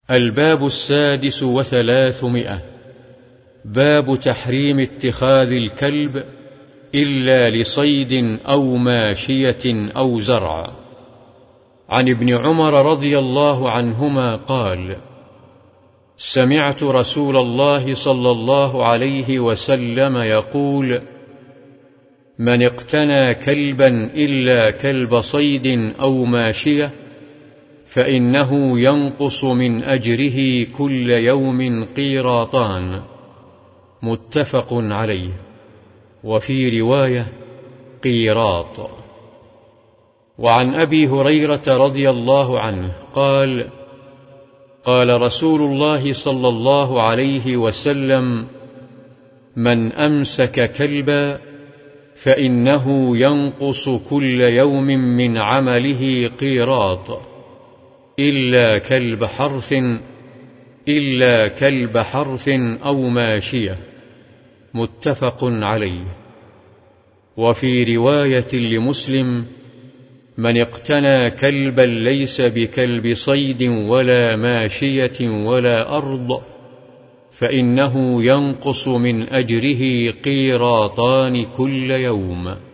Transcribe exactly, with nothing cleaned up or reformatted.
الباب السادس وثلاثمائة. باب تحريم اتخاذ الكلب إلا لصيد أو ماشية أو زرع. عن ابن عمر رضي الله عنهما قال: سمعت رسول الله صلى الله عليه وسلم يقول: من اقتنى كلبا إلا كلب صيد أو ماشية فإنه ينقص من أجره كل يوم قيراطان. متفق عليه. وفي رواية قيراط. وعن أبي هريرة رضي الله عنه قال: قال رسول الله صلى الله عليه وسلم: من أمسك كلبا فإنه ينقص كل يوم من عمله قيراط إلا كلب حرث إلا كلب حرث أو ماشية. متفق عليه. وفي رواية لمسلم: من اقتنى كلبا ليس بكلب صيد ولا ماشية ولا أرض فإنه ينقص من أجره قيراطان كل يوم.